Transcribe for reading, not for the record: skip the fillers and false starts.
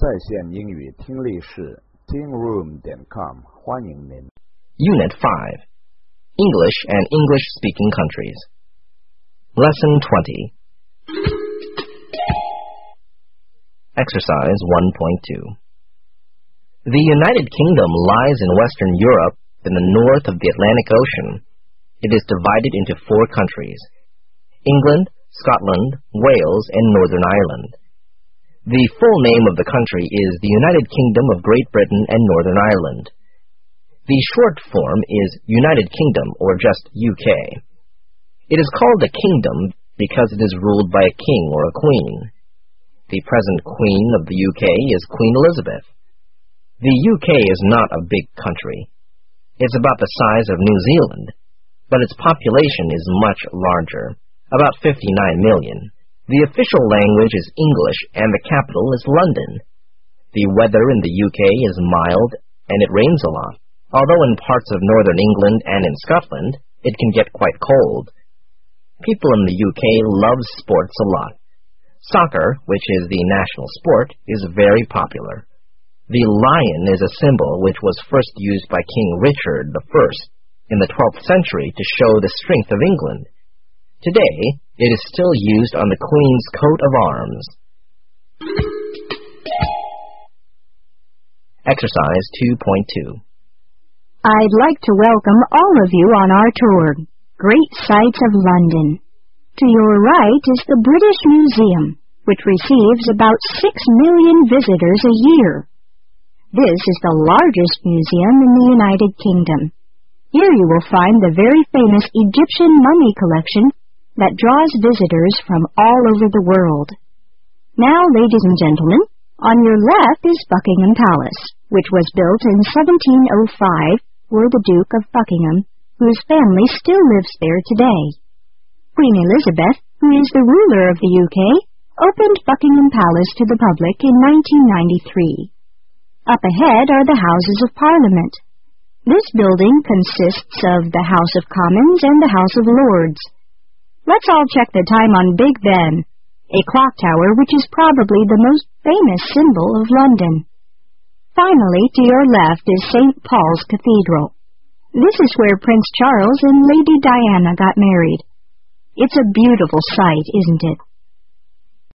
在线英语听力室 tingroom.com 欢迎您。 Unit 5 English and English-speaking countries. Lesson 20. Exercise 1.2. The United Kingdom lies in Western Europe in the north of the Atlantic Ocean. It is divided into 4 countries: England, Scotland, Wales, and Northern Ireland. The full name of the country is the United Kingdom of Great Britain and Northern Ireland. The short form is United Kingdom, or just UK. It is called a kingdom because it is ruled by a king or a queen. The present queen of the UK is Queen Elizabeth. The UK is not a big country. It's about the size of New Zealand, but its population is much larger, about 59 million. The official language is English, and the capital is London. The weather in the UK is mild, and it rains a lot, although in parts of northern England and in Scotland, it can get quite cold. People in the UK love sports a lot. Soccer, which is the national sport, is very popular. The lion is a symbol which was first used by King Richard I in the 12th century to show the strength of England. Today, it is still used on the Queen's coat of arms. Exercise 2.2. I'd like to welcome all of you on our tour, Great Sights of London. To your right is the British Museum, which receives about 6 million visitors a year. This is the largest museum in the United Kingdom. Here you will find the very famous Egyptian mummy collection that draws visitors from all over the world. Now, ladies and gentlemen, on your left is Buckingham Palace, which was built in 1705 for the Duke of Buckingham, whose family still lives there today. Queen Elizabeth, who is the ruler of the UK, opened Buckingham Palace to the public in 1993. Up ahead are the Houses of Parliament. This building consists of the House of Commons and the House of Lords. Let's all check the time on Big Ben, a clock tower which is probably the most famous symbol of London. Finally, to your left is St. Paul's Cathedral. This is where Prince Charles and Lady Diana got married. It's a beautiful sight, isn't it?